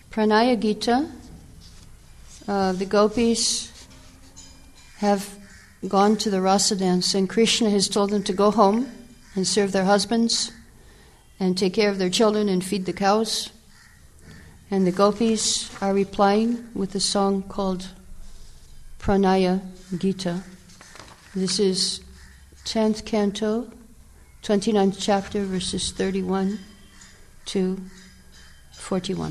Pranaya Gita. The gopis have gone to the rasa dance, and Krishna has told them to go home and serve their husbands and take care of their children and feed the cows. And the gopis are replying with a song called Pranaya Gita. This is 10th canto, 29th chapter, verses 31 to 41.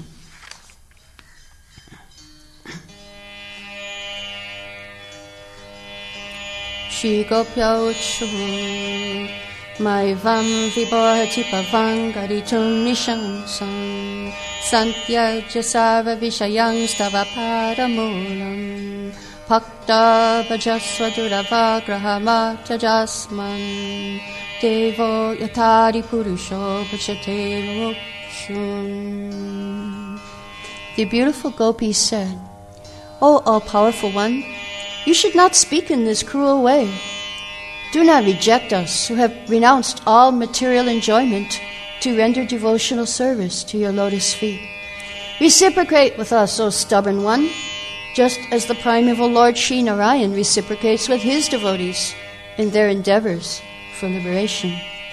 Shri Gopya Utshu Maivam Vibhati Pavangaritum Nishansam Santyajya Sarva Vishayang Stava Paramulam Bhakta Bhajasva Duravagraha Tajasman Devo Yatari Purusho Bhajate Mukshun. The beautiful gopis said, O all-powerful one, you should not speak in this cruel way. Do not reject us who have renounced all material enjoyment to render devotional service to your lotus feet. Reciprocate with us, O stubborn one, just as the primeval Lord Sri Narayan reciprocates with his devotees in their endeavors for liberation.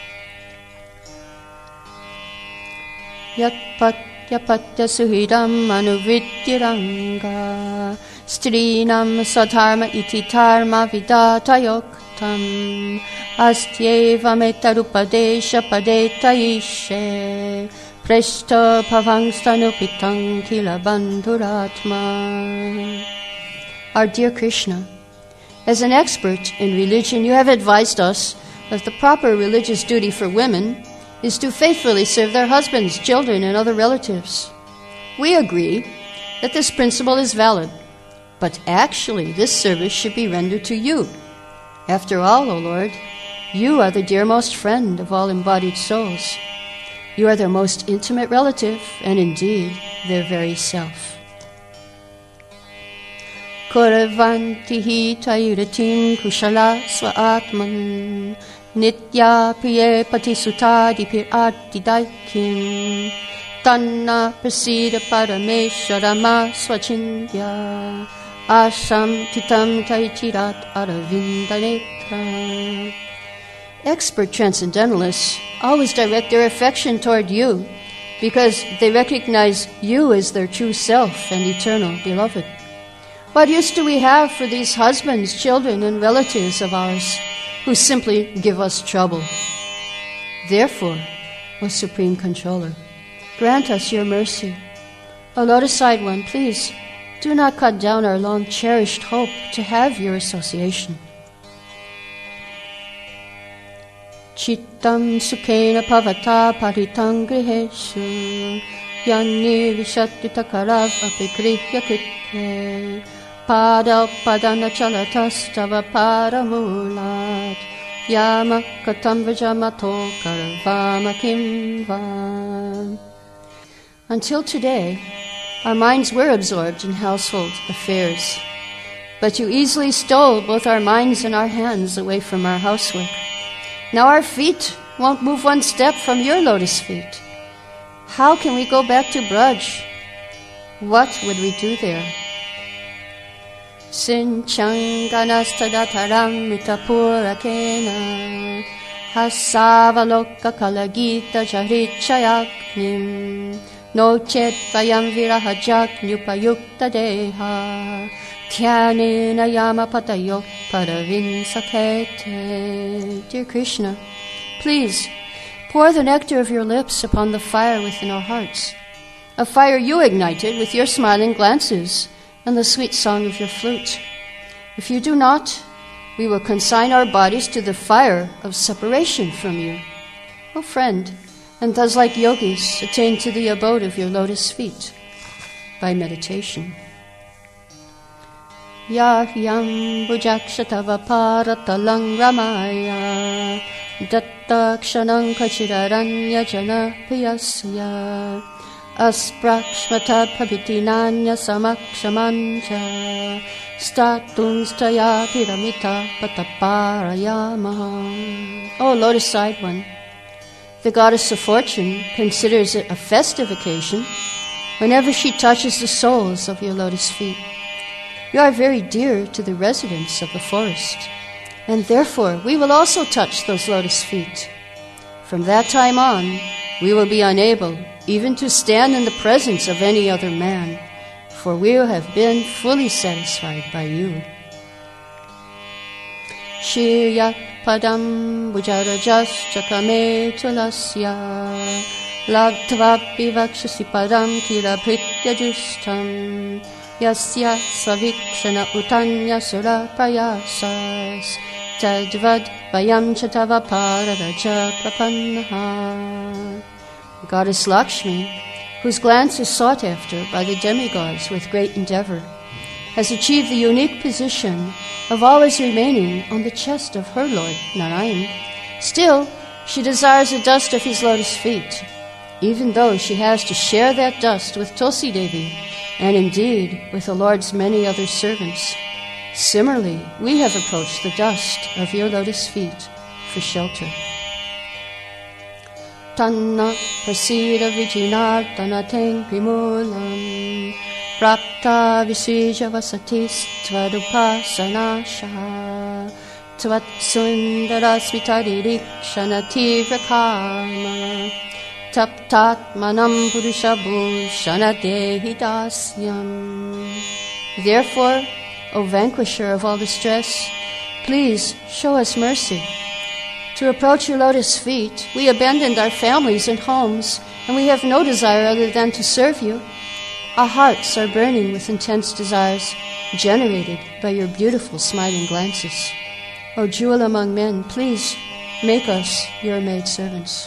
Yatpatya patya suhidam anuvidyaranga Strinam sadharma iti dharma vidatayoktam Astyeva metarupadesha padetaishe Preshta bhavangstanupitang kila bandhuratma. Our dear Krishna, as an expert in religion, you have advised us that the proper religious duty for women is to faithfully serve their husbands, children, and other relatives. We agree that this principle is valid. But actually, this service should be rendered to you. After all, O Lord, you are the dearmost friend of all embodied souls. You are their most intimate relative, and indeed, their very self. Koravanti hi tayuratim kushala swaatman Nitya priye patisutadi pir adidaikim Tanna prasida paramesharama swachindya Asham titam taitirat aravindanetra. Expert transcendentalists always direct their affection toward you because they recognize you as their true self and eternal beloved. What use do we have for these husbands, children, and relatives of ours who simply give us trouble? Therefore, O Supreme Controller, grant us your mercy. O Lotus-eyed one, please do not cut down our long-cherished hope to have your association. Chittam sukhena pavata paritang griheshu yanni vishattita karav apikrihya kritte pada padana chalatastava paramulat yama katam vajamato karavama kimva. Until today, our minds were absorbed in household affairs, but you easily stole both our minds and our hands away from our housework. Now our feet won't move one step from your lotus feet. How can we go back to Braj? What would we do there? Sinchanganasadataram mitapurakena hasavaloka kalagita jarichayaknim No chet vayam virahajak nyupayukta deha Dhyanena yama patayok paravinsakete. Dear Krishna, please pour the nectar of your lips upon the fire within our hearts, a fire you ignited with your smiling glances and the sweet song of your flute. If you do not, we will consign our bodies to the fire of separation from you. O friend, and thus like yogis attain to the abode of your lotus feet by meditation. Yahyam bujakshatava paratalang ramaya dattakshanam kachiraranya jana piyasya asprakshmata prabhitinanya samakshamanja statunstaya piramita pataparayamaha. O lotus-eyed one, the goddess of fortune considers it a festive occasion whenever she touches the soles of your lotus feet. You are very dear to the residents of the forest, and therefore we will also touch those lotus feet. From that time on, we will be unable even to stand in the presence of any other man, for we have been fully satisfied by you. Shirya padam bujarajaschakame tulasya lagtvapi vakshasi padam kirabhritya justam yasya savikshana utanya sura prayasas tadvad vayam chatava pararaja prapannaha. Goddess Lakshmi, whose glance is sought after by the demigods with great endeavor, has achieved the unique position of always remaining on the chest of her Lord Narayan. Still, she desires the dust of his lotus feet, even though she has to share that dust with Tulsi Devi, and indeed with the Lord's many other servants. Similarly, we have approached the dust of your lotus feet for shelter. Tanna prasida vijinardana tengrimulam Prapta visija vasatis tvadupasanasha Tvat sundarasmitadidikshanati rakama Taptat manam purusha bhushana dehi dasyam. Therefore, O vanquisher of all distress, please show us mercy. To approach your lotus feet, we abandoned our families and homes, and we have no desire other than to serve you. Our hearts are burning with intense desires, generated by your beautiful smiling glances. O jewel among men, please make us your maidservants.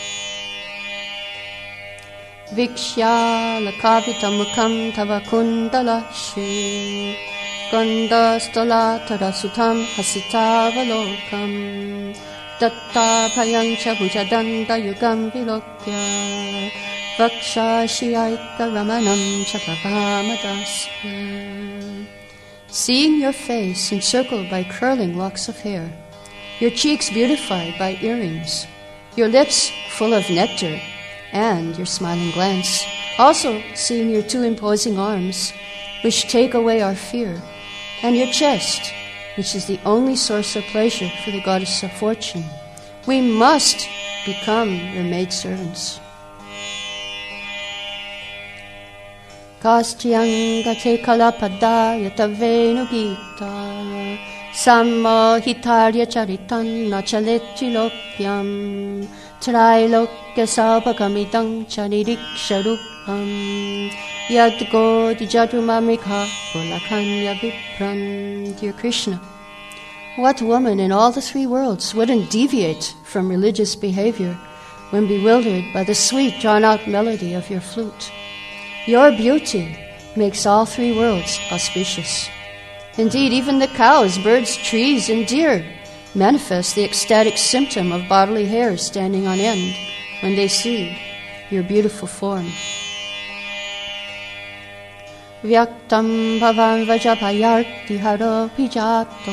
Vikshya lakavitamukam tava kundalashi Gandhastola tarasutam hasitavalokam Datta bhayancha bhujadanda yugam vilokya Vakshashiaika ramanam chakavamadasya. Seeing your face encircled by curling locks of hair, your cheeks beautified by earrings, your lips full of nectar, and your smiling glance, also seeing your two imposing arms, which take away our fear, and your chest, which is the only source of pleasure for the goddess of fortune, we must become your maidservants. Kastyanga te kalapada yatavenu gita sammohitarya charitan nachaleti lokyam trailokya sabhakamidang chaniriksharupam yadgo dijadumamikha golakanya vipran. Dear Krishna, what woman in all the three worlds wouldn't deviate from religious behavior when bewildered by the sweet drawn-out melody of your flute? Your beauty makes all three worlds auspicious. Indeed, even the cows, birds, trees, and deer manifest the ecstatic symptom of bodily hairs standing on end when they see your beautiful form. Vyaktam bhavan vajapayarti haro pijato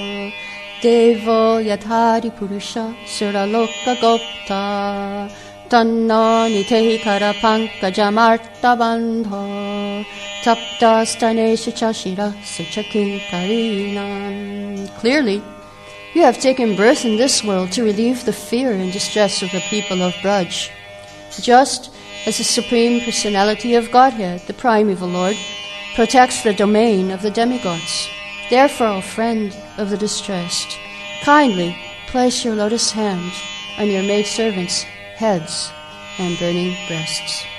devo yadhari purusha suraloka gopta tanno nitehi karapankajamarta bandho tapta stanesha chashira suchakinkarinam. Clearly, you have taken birth in this world to relieve the fear and distress of the people of Braj. Just as the Supreme Personality of Godhead, the Primeval Lord, protects the domain of the demigods. Therefore, O friend of the distressed, kindly place your lotus hand on your maidservants' heads and burning breasts.